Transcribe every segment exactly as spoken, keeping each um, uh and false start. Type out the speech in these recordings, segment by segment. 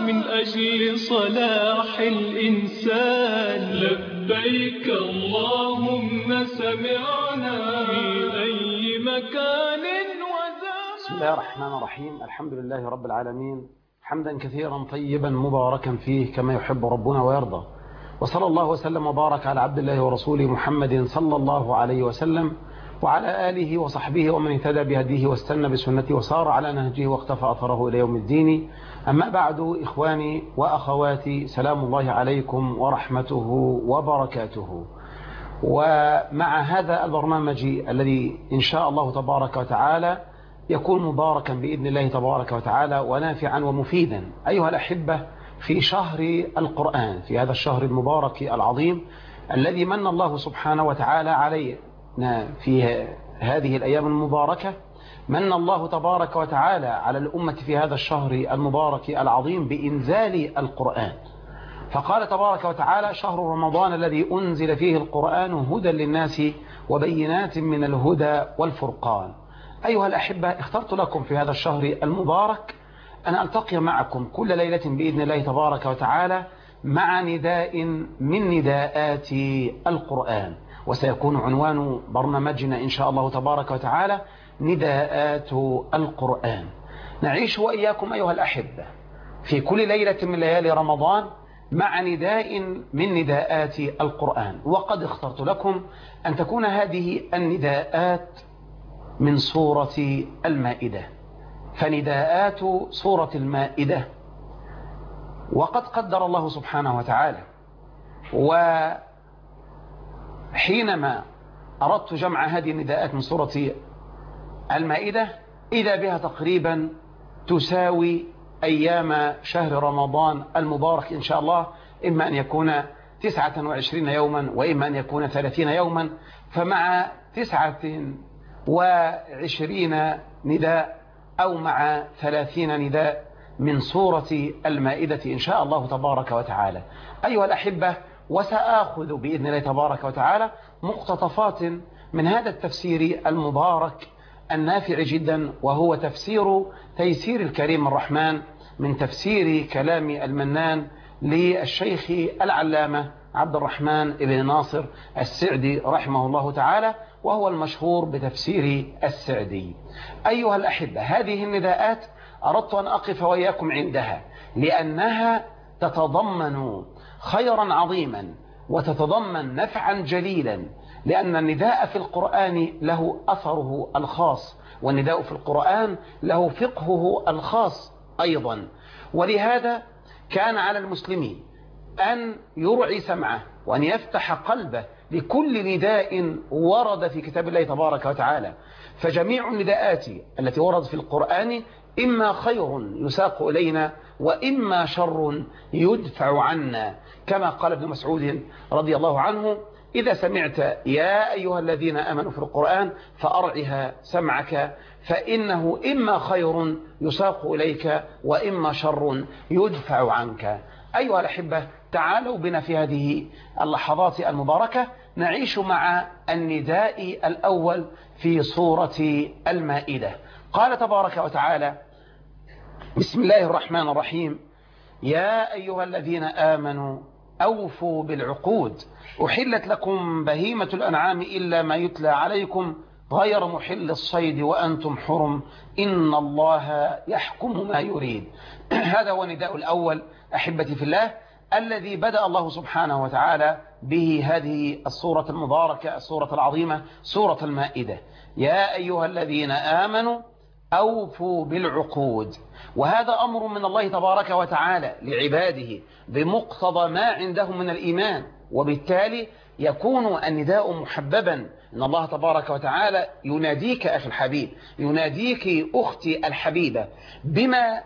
من أجل صلاح الإنسان. لبيك اللهم سمعنا في أي مكان وزمان. بسم الله الرحمن الرحيم. الحمد لله رب العالمين، حمدا كثيرا طيبا مباركا فيه كما يحب ربنا ويرضى، وصلى الله وسلم وبارك على عبد الله ورسوله محمد صلى الله عليه وسلم وعلى آله وصحبه ومن اهتدى بهديه واستنى بسنته وصار على نهجه واقتفى أثره إلى يوم الدين. أما بعد، إخواني وأخواتي، سلام الله عليكم ورحمته وبركاته. ومع هذا البرنامج الذي إن شاء الله تبارك وتعالى يكون مباركا بإذن الله تبارك وتعالى ونافعا ومفيدا أيها الأحبة في شهر القرآن، في هذا الشهر المبارك العظيم الذي من الله سبحانه وتعالى علينا في هذه الأيام المباركة. من الله تبارك وتعالى على الأمة في هذا الشهر المبارك العظيم بإنزال القرآن، فقال تبارك وتعالى: شهر رمضان الذي أنزل فيه القرآن هدى للناس وبينات من الهدى والفرقان. أيها الأحبة، اخترت لكم في هذا الشهر المبارك أن ألتقي معكم كل ليلة بإذن الله تبارك وتعالى مع نداء من نداءات القرآن، وسيكون عنوان برنامجنا إن شاء الله تبارك وتعالى نداءات القرآن. نعيش وإياكم أيها الأحبة في كل ليلة من ليالي رمضان مع نداء من نداءات القرآن، وقد اخترت لكم أن تكون هذه النداءات من سورة المائدة، فنداءات سورة المائدة. وقد قدر الله سبحانه وتعالى، وحينما أردت جمع هذه النداءات من سورة المائدة إذا بها تقريبا تساوي أيام شهر رمضان المبارك إن شاء الله، إما أن يكون تسعة وعشرين يوما وإما أن يكون ثلاثين يوما، فمع تسعة وعشرين نداء أو مع ثلاثين نداء من سورة المائدة إن شاء الله تبارك وتعالى. أيها الأحبة، وسآخذ بإذن الله تبارك وتعالى مقتطفات من هذا التفسير المبارك النافع جدا، وهو تفسير تيسير الكريم الرحمن من تفسير كلام المنان للشيخ العلامة عبد الرحمن بن ناصر السعدي رحمه الله تعالى، وهو المشهور بتفسير السعدي. أيها الأحبة، هذه النداءات أردت أن أقف وإياكم عندها لأنها تتضمن خيرا عظيما وتتضمن نفعا جليلا، لأن النداء في القرآن له أثره الخاص، والنداء في القرآن له فقهه الخاص أيضا. ولهذا كان على المسلمين أن يرعي سمعه وأن يفتح قلبه لكل نداء ورد في كتاب الله تبارك وتعالى، فجميع النداءات التي وردت في القرآن إما خير يساق إلينا وإما شر يدفع عنا، كما قال ابن مسعود رضي الله عنه: إذا سمعت يا أيها الذين آمنوا في القرآن فأرعها سمعك، فإنه إما خير يساق إليك وإما شر يدفع عنك. أيها الأحبة، تعالوا بنا في هذه اللحظات المباركة نعيش مع النداء الأول في سورة المائدة. قال تبارك وتعالى: بسم الله الرحمن الرحيم: يا أيها الذين آمنوا أوفوا بالعقود، أحلت لكم بهيمة الأنعام إلا ما يتلى عليكم غير محل الصيد وأنتم حرم إن الله يحكم ما يريد. هذا هو النداء الأول أحبتي في الله الذي بدأ الله سبحانه وتعالى به هذه السورة المباركة، السورة العظيمة، سورة المائدة. يا أيها الذين آمنوا أوفوا بالعقود، وهذا أمر من الله تبارك وتعالى لعباده بمقتضى ما عندهم من الإيمان، وبالتالي يكون النداء محببا. إن الله تبارك وتعالى يناديك أخي الحبيب، يناديك أختي الحبيبة بما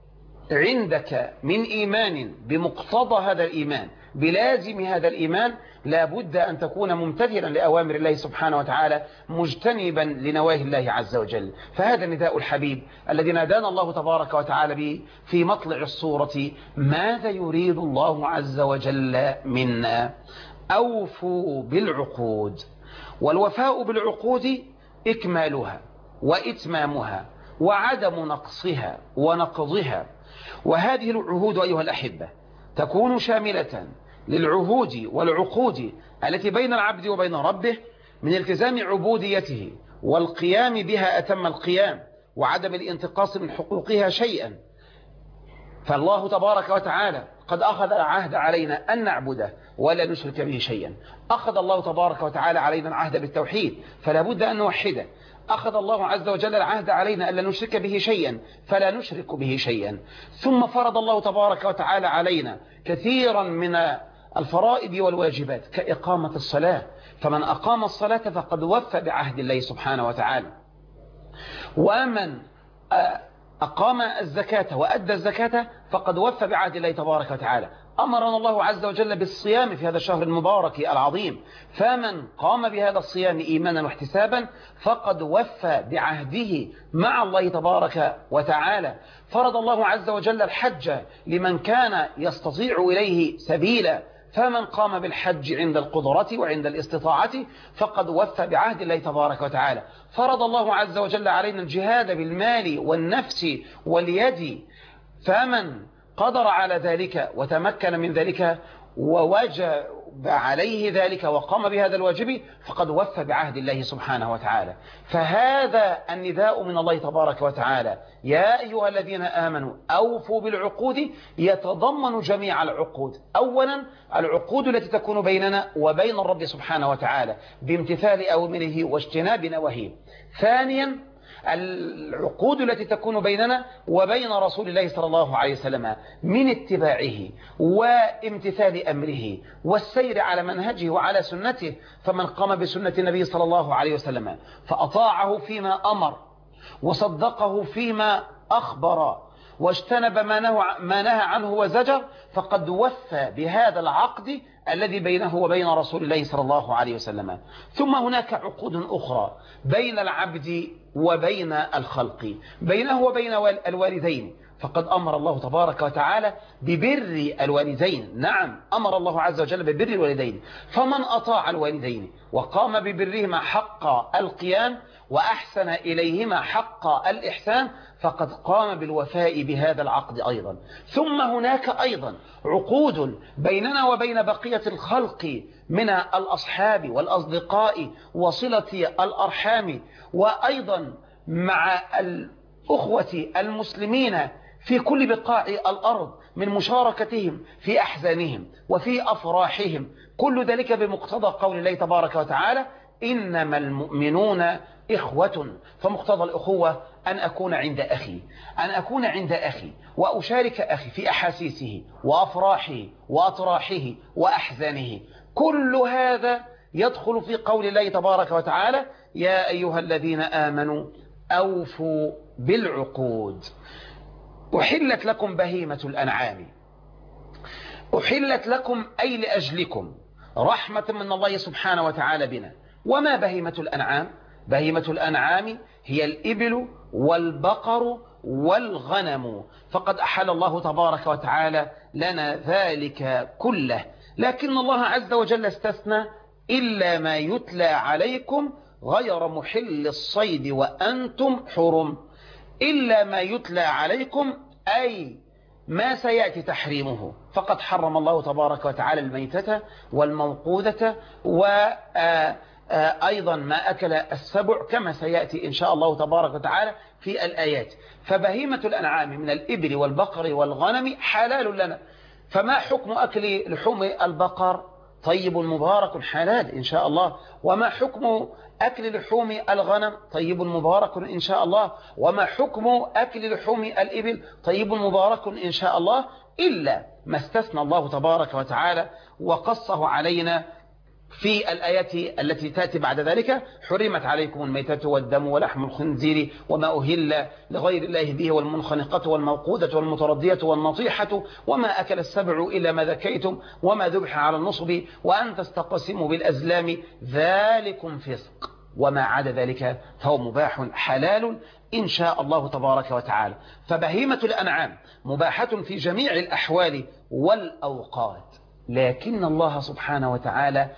عندك من إيمان، بمقتضى هذا الإيمان، بلازم هذا الإيمان، لابد أن تكون ممتثلا لأوامر الله سبحانه وتعالى، مجتنبا لنواهي الله عز وجل. فهذا النداء الحبيب الذي نادانا الله تبارك وتعالى به في مطلع السورة. ماذا يريد الله عز وجل منا؟ أوفوا بالعقود. والوفاء بالعقود إكمالها وإتمامها وعدم نقصها ونقضها. وهذه العهود أيها الأحبة تكون شاملة للعهود والعقود التي بين العبد وبين ربه من التزام عبوديته والقيام بها أتم القيام وعدم الانتقاص من حقوقها شيئا. فالله تبارك وتعالى قد أخذ عهد علينا أن نعبده ولا نشرك به شيئا. أخذ الله تبارك وتعالى علينا العهد بالتوحيد فلا بد أن نوحده. أخذ الله عز وجل العهد علينا ألا نشرك به شيئا فلا نشرك به شيئا. ثم فرض الله تبارك وتعالى علينا كثيرا من الفرائض والواجبات كإقامة الصلاة، فمن أقام الصلاة فقد وفى بعهد الله سبحانه وتعالى. ومن أقام الزكاة وأدى الزكاة فقد وفى بعهد الله تبارك وتعالى. أمرنا الله عز وجل بالصيام في هذا الشهر المبارك العظيم، فمن قام بهذا الصيام إيمانا واحتسابا فقد وفى بعهده مع الله تبارك وتعالى. فرض الله عز وجل الحج لمن كان يستطيع إليه سبيلا، فمن قام بالحج عند القدرة وعند الاستطاعة فقد وفى بعهد الله تبارك وتعالى. فرض الله عز وجل علينا الجهاد بالمال والنفس واليد، فمن قدر على ذلك وتمكن من ذلك ووجب عليه ذلك وقام بهذا الواجب فقد وفى بعهد الله سبحانه وتعالى. فهذا النداء من الله تبارك وتعالى يا أيها الذين آمنوا أوفوا بالعقود يتضمن جميع العقود. أولا العقود التي تكون بيننا وبين الرب سبحانه وتعالى بامتثال أوامره واجتناب نواهيه. ثانيا العقود التي تكون بيننا وبين رسول الله صلى الله عليه وسلم من اتباعه وامتثال أمره والسير على منهجه وعلى سنته. فمن قام بسنة النبي صلى الله عليه وسلم فأطاعه فيما أمر وصدقه فيما أخبر واجتنب ما نهى, ما نهى عنه وزجر فقد وفى بهذا العقد الذي بينه وبين رسول الله صلى الله عليه وسلم. ثم هناك عقود أخرى بين العبد وبين الخلق، بينه وبين الوالدين، فقد أمر الله تبارك وتعالى ببر الوالدين. نعم أمر الله عز وجل ببر الوالدين، فمن أطاع الوالدين وقام ببرهما حق القيام وأحسن إليهما حق الإحسان فقد قام بالوفاء بهذا العقد أيضا. ثم هناك أيضا عقود بيننا وبين بقية الخلق من الأصحاب والأصدقاء وصلة الأرحام، وأيضا مع الأخوة المسلمين في كل بقاع الأرض من مشاركتهم في أحزانهم وفي أفراحهم، كل ذلك بمقتضى قول الله تبارك وتعالى إنما المؤمنون إخوة. فمقتضى الأخوة أن أكون عند أخي أن أكون عند أخي وأشارك أخي في أحاسيسه وأفراحه وأطراحه وأحزانه. كل هذا يدخل في قول الله تبارك وتعالى يا أيها الذين آمنوا أوفوا بالعقود. أحلت لكم بهيمة الأنعام، أحلت لكم أي لأجلكم رحمة من الله سبحانه وتعالى بنا. وما بهيمة الأنعام؟ بهيمة الأنعام هي الإبل والبقر والغنم، فقد أحل الله تبارك وتعالى لنا ذلك كله، لكن الله عز وجل استثنى إلا ما يتلى عليكم غير محل الصيد وأنتم حرم. إلا ما يتلى عليكم أي ما سيأتي تحريمه، فقد حرم الله تبارك وتعالى الميتة والموقوذة وأيضا ما أكل السبع كما سيأتي إن شاء الله تبارك وتعالى في الآيات. فبهيمة الأنعام من الإبل والبقر والغنم حلال لنا. فما حكم أكل لحوم البقر؟ طيب مبارك حلال إن شاء الله. وما حكم أكل لحوم الغنم؟ طيب مبارك إن شاء الله. وما حكم أكل لحوم الإبل؟ طيب مبارك إن شاء الله، إلا ما استثنى الله تبارك وتعالى وقصه علينا في الآيات التي تأتي بعد ذلك. حرمت عليكم الميتة والدم ولحم الخنزير وما أهل لغير الله به والمنخنقة والموقودة والمتردية والنطيحة وما أكل السبع إلا ما ذكيتم وما ذبح على النصب وأن تستقسموا بالأزلام ذلكم فسق، وما عدا ذلك فهو مباح حلال إن شاء الله تبارك وتعالى. فبهيمة الأنعام مباحة في جميع الأحوال والأوقات، لكن الله سبحانه وتعالى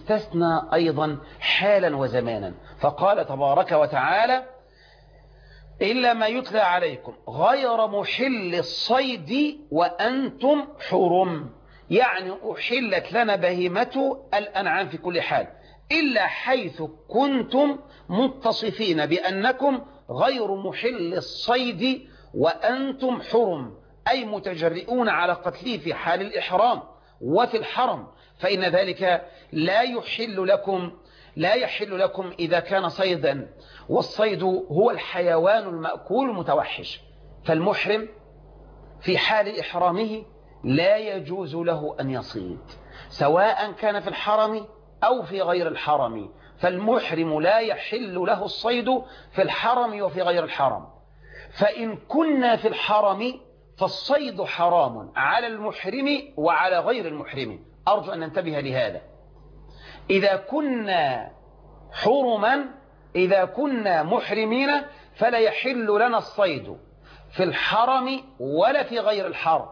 استثنى أيضا حالا وزمانا، فقال تبارك وتعالى إلا ما يتلى عليكم غير محل الصيد وأنتم حرم، يعني أحلت لنا بهيمة الأنعام في كل حال إلا حيث كنتم متصفين بأنكم غير محل الصيد وأنتم حرم، أي متجرئون على قتله في حال الإحرام وفي الحرم، فإن ذلك لا يحل لكم لا يحل لكم إذا كان صيدا، والصيد هو الحيوان المأكول المتوحش، فالمحرم في حال إحرامه لا يجوز له أن يصيد سواء كان في الحرم أو في غير الحرم، فالمحرم لا يحل له الصيد في الحرم وفي غير الحرم. فإن كنا في الحرم فالصيد حرام على المحرم وعلى غير المحرم، أرجو أن ننتبه لهذا. إذا كنا حرما إذا كنا محرمين فلا يحل لنا الصيد في الحرم ولا في غير الحرم،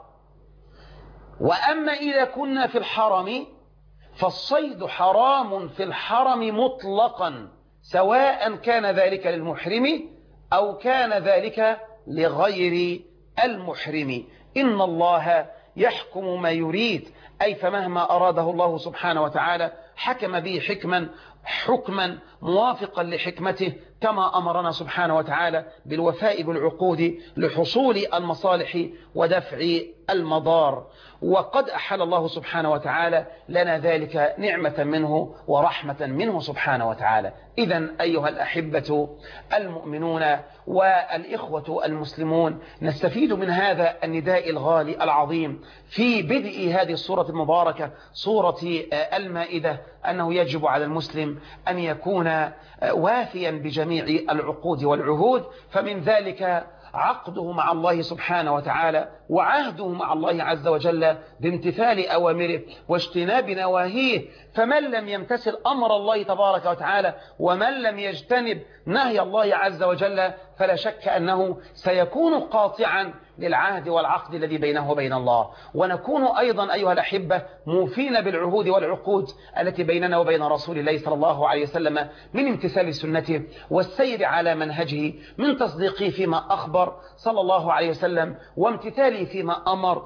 وأما إذا كنا في الحرم فالصيد حرام في الحرم مطلقا، سواء كان ذلك للمحرم أو كان ذلك لغير المحرم. إن الله يحكم ما يريد، أي فمهما أراده الله سبحانه وتعالى حكم به حكما حكما موافقا لحكمته، كما أمرنا سبحانه وتعالى بالوفاء بالعقود لحصول المصالح ودفع المضار، وقد أحل الله سبحانه وتعالى لنا ذلك نعمة منه ورحمة منه سبحانه وتعالى. إذن أيها الأحبة المؤمنون والإخوة المسلمون، نستفيد من هذا النداء الغالي العظيم في بدء هذه السورة المباركة سورة المائدة أنه يجب على المسلم أن يكون وافيا بجميع العقود والعهود، فمن ذلك عقده مع الله سبحانه وتعالى وعهده مع الله عز وجل بامتثال أوامره واجتناب نواهيه، فمن لم يمتثل أمر الله تبارك وتعالى ومن لم يجتنب نهي الله عز وجل فلا شك أنه سيكون قاطعا للعهد والعقد الذي بينه وبين الله. ونكون أيضا أيها الأحبة موفين بالعهود والعقود التي بيننا وبين رسول الله صلى الله عليه وسلم من امتثال سنته والسير على منهجه، من تصديقه فيما أخبر صلى الله عليه وسلم وامتثاله فيما أمر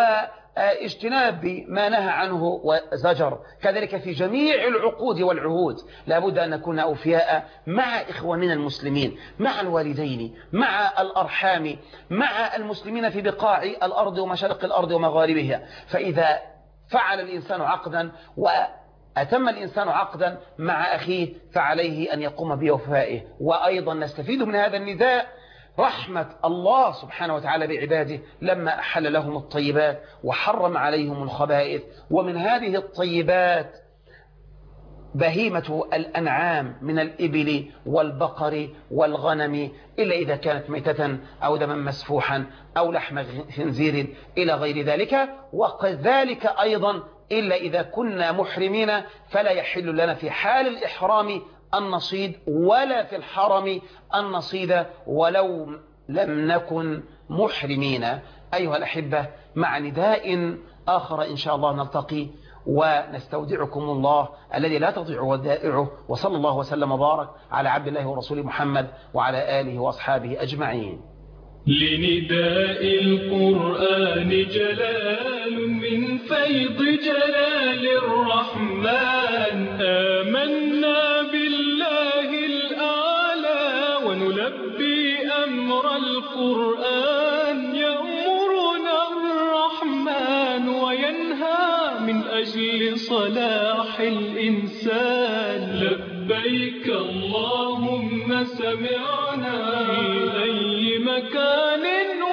واجتناب ما نهى عنه وزجر. كذلك في جميع العقود والعهود لابد أن نكون أوفياء مع إخواننا المسلمين، مع الوالدين، مع الأرحام، مع المسلمين في بقاع الأرض ومشارق الأرض ومغاربها. فإذا فعل الإنسان عقدا وأتم الإنسان عقدا مع أخيه فعليه أن يقوم بوفائه. وأيضا نستفيد من هذا النداء رحمة الله سبحانه وتعالى بعباده لما أحل لهم الطيبات وحرم عليهم الخبائث، ومن هذه الطيبات بهيمة الأنعام من الإبل والبقر والغنم، إلا إذا كانت ميتة أو دما مسفوحا أو لحم خنزير إلى غير ذلك، وكذلك أيضا إلا إذا كنا محرمين فلا يحل لنا في حال الإحرام النصيد ولا في الحرم النصيد ولو لم نكن محرمين. أيها الأحبة، مع نداء آخر إن شاء الله نلتقي ونستودعكم الله الذي لا تضيع ودائعه، وصلى الله وسلم وبارك على عبد الله ورسوله محمد وعلى آله وأصحابه أجمعين. لنداء القرآن جلال من فيض جلال الرحمن، آمنا بالله الأعلى ونلبي أمر القرآن، يأمرنا الرحمن وينهى من أجل صلاح الإنسان. لبيك اللهم سمعنا في أي مكان